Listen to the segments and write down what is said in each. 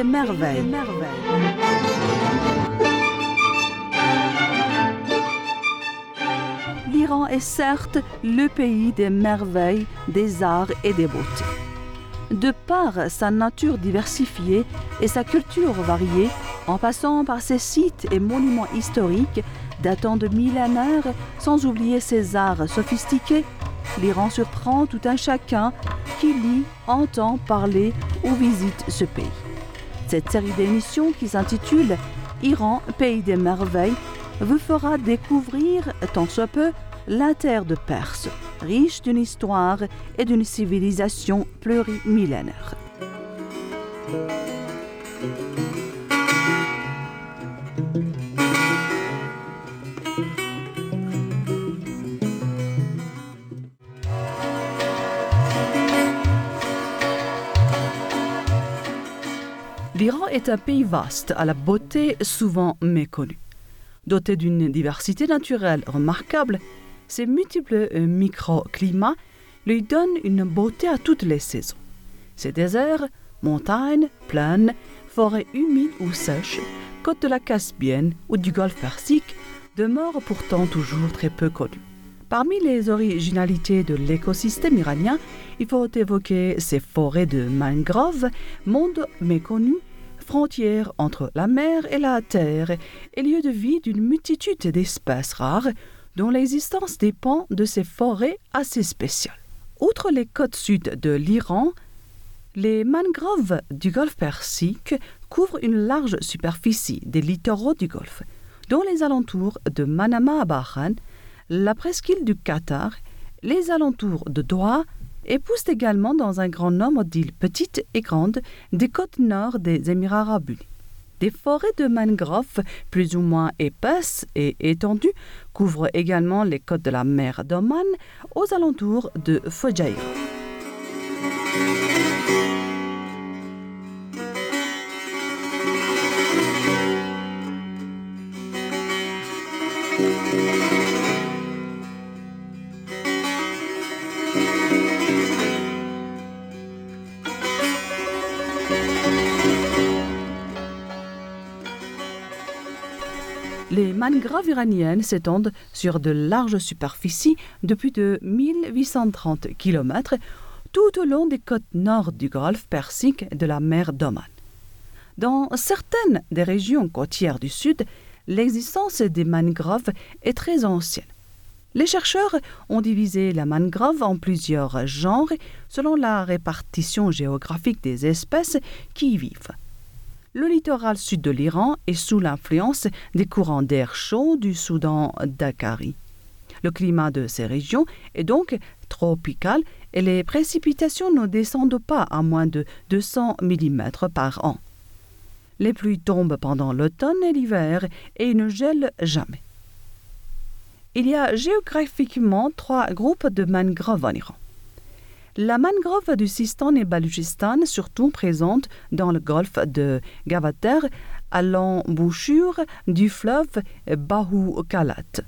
merveilles. L'Iran est certes le pays des merveilles, des arts et des beautés. De par sa nature diversifiée et sa culture variée, en passant par ses sites et monuments historiques datant de millénaires, sans oublier ses arts sophistiqués, l'Iran surprend tout un chacun qui lit, entend parler ou visite ce pays. Cette série d'émissions qui s'intitule « Iran, pays des merveilles » vous fera découvrir, tant soit peu, la terre de Perse, riche d'une histoire et d'une civilisation plurimillénaire. L'Iran est un pays vaste, à la beauté souvent méconnue. Doté d'une diversité naturelle remarquable, ses multiples microclimats lui donnent une beauté à toutes les saisons. Ses déserts, montagnes, plaines, forêts humides ou sèches, côtes de la Caspienne ou du Golfe Persique demeurent pourtant toujours très peu connues. Parmi les originalités de l'écosystème iranien, il faut évoquer ses forêts de mangroves, monde méconnu, frontière entre la mer et la terre, et lieu de vie d'une multitude d'espèces rares dont l'existence dépend de ces forêts assez spéciales. Outre les côtes sud de l'Iran, les mangroves du Golfe Persique couvrent une large superficie des littoraux du Golfe, dont les alentours de Manama à Bahreïn, la presqu'île du Qatar, les alentours de Doha, et poussent également dans un grand nombre d'îles petites et grandes des côtes nord des Émirats arabes unis. Des forêts de mangroves plus ou moins épaisses et étendues couvrent également les côtes de la mer d'Oman aux alentours de Fujairah. Les mangroves iraniennes s'étendent sur de larges superficies de plus de 1830 km tout au long des côtes nord du Golfe Persique et de la mer d'Oman. Dans certaines des régions côtières du sud, l'existence des mangroves est très ancienne. Les chercheurs ont divisé la mangrove en plusieurs genres selon la répartition géographique des espèces qui y vivent. Le littoral sud de l'Iran est sous l'influence des courants d'air chaud du Soudan d'Akkari. Le climat de ces régions est donc tropical et les précipitations ne descendent pas à moins de 200 mm par an. Les pluies tombent pendant l'automne et l'hiver et ils ne gèlent jamais. Il y a géographiquement 3 groupes de mangroves en Iran. La mangrove du Sistan et Baloutchistan, surtout présente dans le golfe de Gavater, à l'embouchure du fleuve Bahou-Kalat.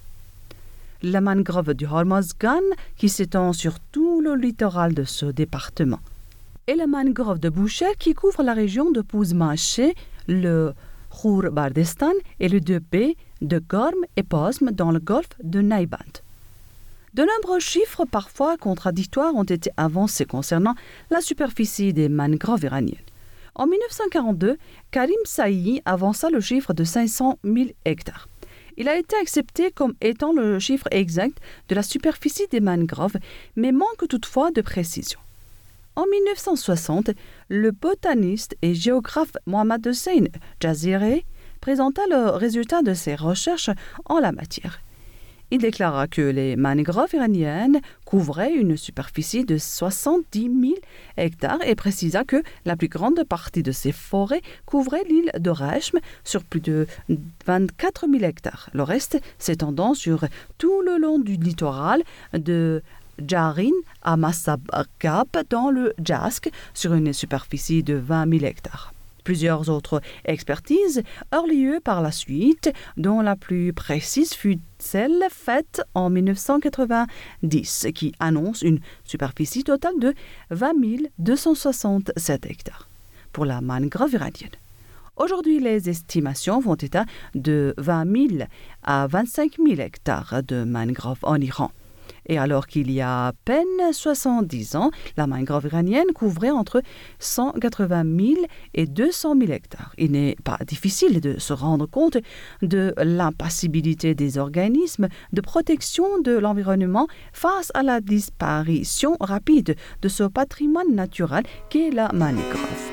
La mangrove du Hormozgan, qui s'étend sur tout le littoral de ce département. Et la mangrove de Boucher, qui couvre la région de Pouzmaché, le Khour-Bardestan et le 2P de Gorm et Posm dans le golfe de Naïband. De nombreux chiffres, parfois contradictoires, ont été avancés concernant la superficie des mangroves iraniennes. En 1942, Karim Saïi avança le chiffre de 500 000 hectares. Il a été accepté comme étant le chiffre exact de la superficie des mangroves, mais manque toutefois de précision. En 1960, le botaniste et géographe Mohammad Hossein Jazireh présenta le résultat de ses recherches en la matière. Il déclara que les mangroves iraniennes couvraient une superficie de 70 000 hectares et précisa que la plus grande partie de ces forêts couvrait l'île de Rechim sur plus de 24 000 hectares. Le reste s'étendant sur tout le long du littoral de Jarin à Massabkab dans le Jask sur une superficie de 20 000 hectares. Plusieurs autres expertises eurent lieu par la suite, dont la plus précise fut celle faite en 1990, qui annonce une superficie totale de 20 267 hectares. pour la mangrove iranienne. Aujourd'hui, les estimations font état de 20 000 à 25 000 hectares de mangroves en Iran. Et alors qu'il y a à peine 70 ans, la mangrove iranienne couvrait entre 180 000 et 200 000 hectares. Il n'est pas difficile de se rendre compte de l'impassibilité des organismes de protection de l'environnement face à la disparition rapide de ce patrimoine naturel qu'est la mangrove.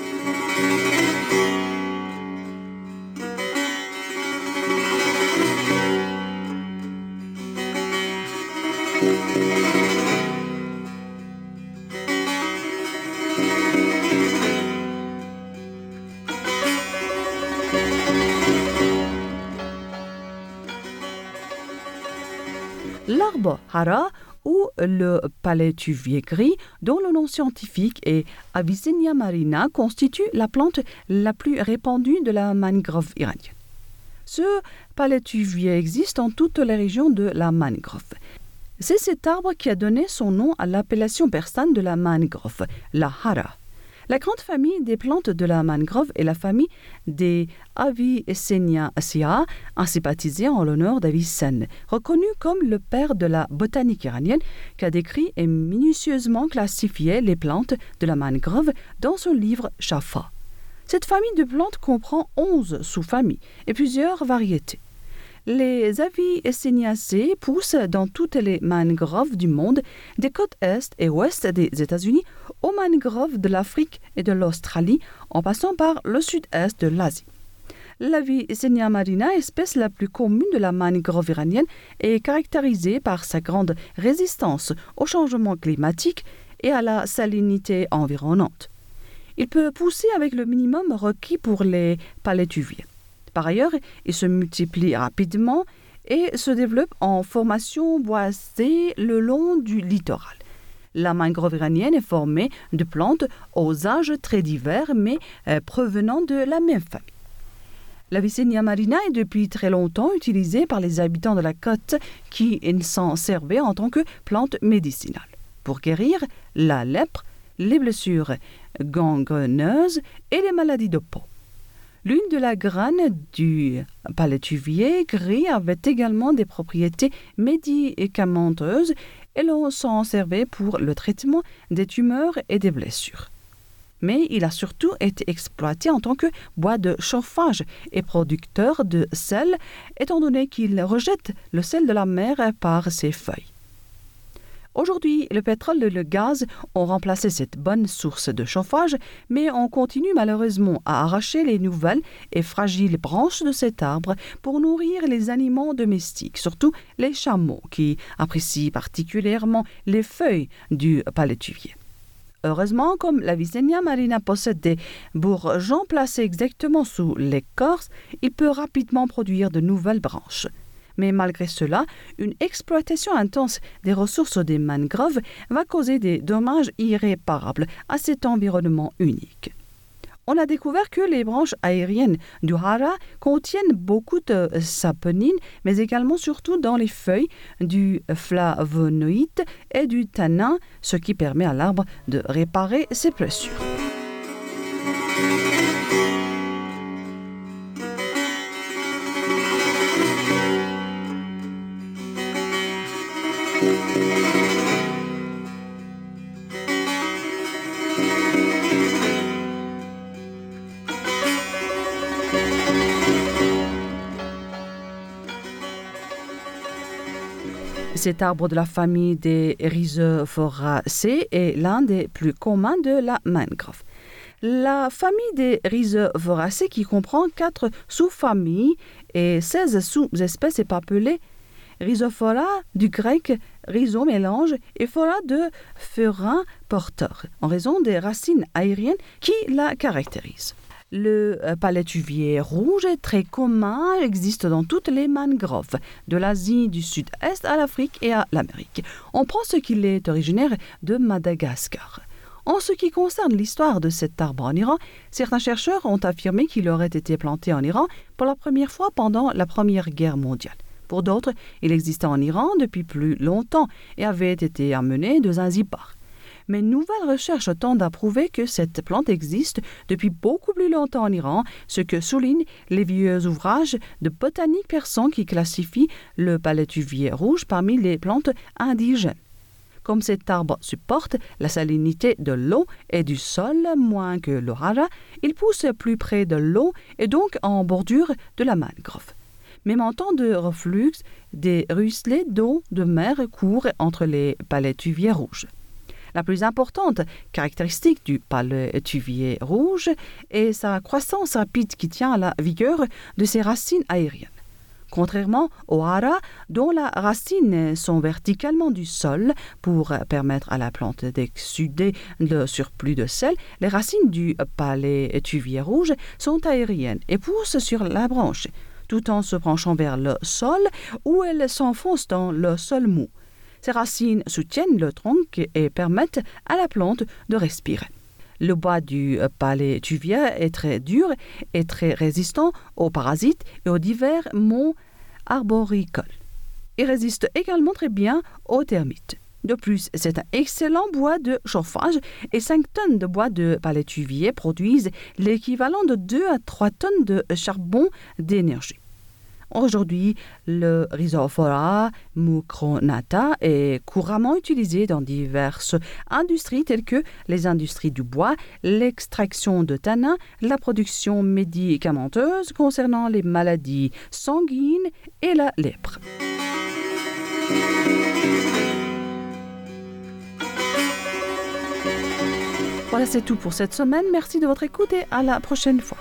L'arbre hara ou le palétuvier gris, dont le nom scientifique est Avicennia marina, constitue la plante la plus répandue de la mangrove iranienne. Ce palétuvier existe dans toutes les régions de la mangrove. C'est cet arbre qui a donné son nom à l'appellation persane de la mangrove, la hara. La grande famille des plantes de la mangrove est la famille des Avicenniaceae, ainsi baptisée en l'honneur d'Avicenne, reconnu comme le père de la botanique iranienne, qui a décrit et minutieusement classifié les plantes de la mangrove dans son livre Shafa. Cette famille de plantes comprend 11 sous-familles et plusieurs variétés. Les Avicenniaceae poussent dans toutes les mangroves du monde, des côtes est et ouest des États-Unis aux mangroves de l'Afrique et de l'Australie, en passant par le sud-est de l'Asie. L'Avicennia marina, espèce la plus commune de la mangrove iranienne, est caractérisée par sa grande résistance au changement climatique et à la salinité environnante. Il peut pousser avec le minimum requis pour les palétuviers. Par ailleurs, il se multiplie rapidement et se développe en formation boisée le long du littoral. La mangrove iranienne est formée de plantes aux âges très divers, mais provenant de la même famille. L'Avicennia marina est depuis très longtemps utilisée par les habitants de la côte qui s'en servaient en tant que plante médicinale pour guérir la lèpre, les blessures gangreneuses et les maladies de peau. L'une de la graine du palétuvier gris avait également des propriétés médicamenteuses et l'on s'en servait pour le traitement des tumeurs et des blessures. Mais il a surtout été exploité en tant que bois de chauffage et producteur de sel, étant donné qu'il rejette le sel de la mer par ses feuilles. Aujourd'hui, le pétrole et le gaz ont remplacé cette bonne source de chauffage, mais on continue malheureusement à arracher les nouvelles et fragiles branches de cet arbre pour nourrir les animaux domestiques, surtout les chameaux, qui apprécient particulièrement les feuilles du palétuvier. Heureusement, comme l'Avicennia marina possède des bourgeons placés exactement sous l'écorce, il peut rapidement produire de nouvelles branches. Mais malgré cela, une exploitation intense des ressources des mangroves va causer des dommages irréparables à cet environnement unique. On a découvert que les branches aériennes du hara contiennent beaucoup de saponine, mais également surtout dans les feuilles du flavonoïde et du tanin, ce qui permet à l'arbre de réparer ses blessures. Cet arbre de la famille des Rhizophoracées est l'un des plus communs de la mangrove. La famille des Rhizophoracées, qui comprend 4 sous-familles et 16 sous-espèces, est appelée Rhizophora du grec rhizo mélange et phora de furin porteur, en raison des racines aériennes qui la caractérisent. Le palétuvier rouge est très commun, existe dans toutes les mangroves, de l'Asie du Sud-Est à l'Afrique et à l'Amérique. On pense qu'il est originaire de Madagascar. En ce qui concerne l'histoire de cet arbre en Iran, certains chercheurs ont affirmé qu'il aurait été planté en Iran pour la première fois pendant la Première Guerre mondiale. Pour d'autres, il existait en Iran depuis plus longtemps et avait été amené de Zanzibar. Mais nouvelles recherches tendent à prouver que cette plante existe depuis beaucoup plus longtemps en Iran, ce que soulignent les vieux ouvrages de botanique persans qui classifient le palétuvier rouge parmi les plantes indigènes. Comme cet arbre supporte la salinité de l'eau et du sol moins que l'ohara, il pousse plus près de l'eau et donc en bordure de la mangrove. Même en temps de reflux, des ruisselets d'eau de mer courent entre les palétuviers rouges. La plus importante caractéristique du palétuvier rouge est sa croissance rapide qui tient à la vigueur de ses racines aériennes. Contrairement aux hara, dont les racines sont verticalement du sol pour permettre à la plante d'exsuder le surplus de sel, les racines du palétuvier rouge sont aériennes et poussent sur la branche, tout en se penchant vers le sol où elles s'enfoncent dans le sol mou. Ces racines soutiennent le tronc et permettent à la plante de respirer. Le bois du palétuvier est très dur et très résistant aux parasites et aux divers maux arboricoles. Il résiste également très bien aux termites. De plus, c'est un excellent bois de chauffage et 5 tonnes de bois de palétuvier produisent l'équivalent de 2 à 3 tonnes de charbon d'énergie. Aujourd'hui, le Rhizophora mucronata est couramment utilisé dans diverses industries telles que les industries du bois, l'extraction de tanins, la production médicamenteuse concernant les maladies sanguines et la lèpre. Voilà, c'est tout pour cette semaine. Merci de votre écoute et à la prochaine fois.